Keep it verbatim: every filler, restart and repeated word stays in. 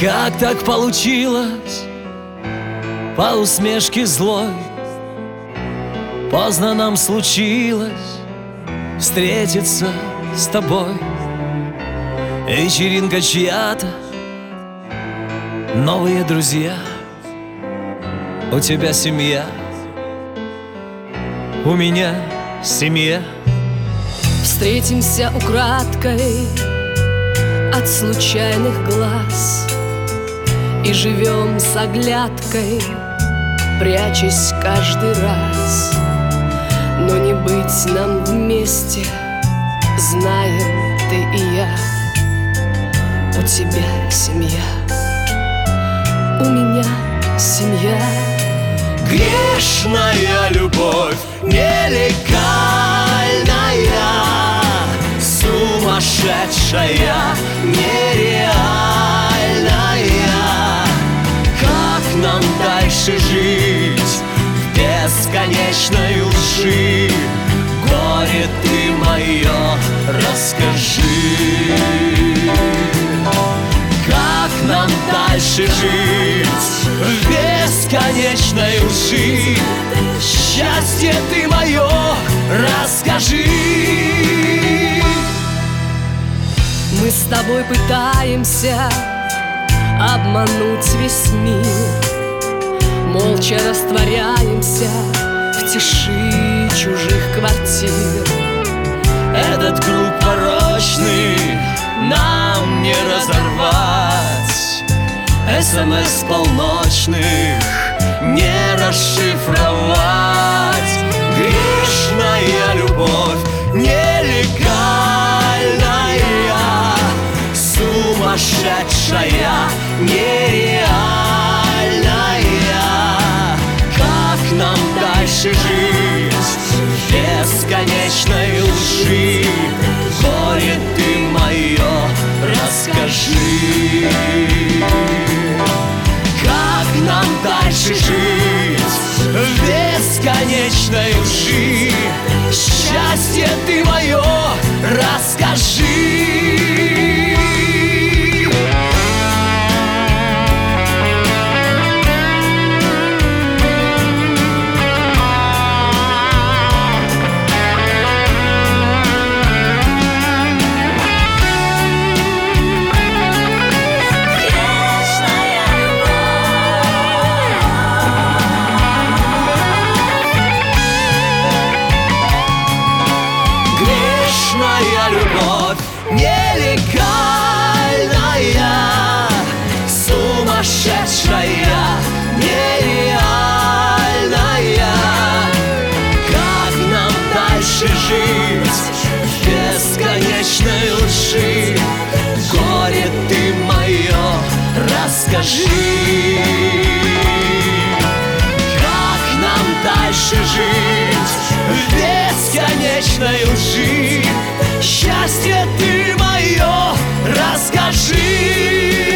Как так получилось, по усмешке злой, поздно нам случилось встретиться с тобой. Вечеринка чья-то, новые друзья, у тебя семья, у меня семья. Встретимся украдкой от случайных глаз и живем с оглядкой, прячась каждый раз. Но не быть нам вместе, знаем ты и я. У тебя семья, у меня семья. Грешная любовь, нелегальная, сумасшедшая, нереальная. Как нам дальше жить в бесконечной лжи? Горе ты мое, расскажи. Как нам дальше жить в бесконечной лжи? Счастье ты мое, расскажи. Мы с тобой пытаемся обмануть весь мир, молча растворяемся в тиши чужих квартир. Этот круг порочный нам не разорвать, СМС полночных не расшифровать. Грешная любовь, нелегальная, сумасшедшая, нереальная. Как нам дальше жить в бесконечной лжи? Горе ты мое, расскажи. Как нам дальше жить в бесконечной лжи? Счастье ты мое, расскажи. Любовь нелегальная, сумасшедшая, нереальная. Как нам дальше жить в бесконечной лжи? Горе ты мое, расскажи. Как нам дальше жить в бесконечной лжи? Счастье ты мое, расскажи.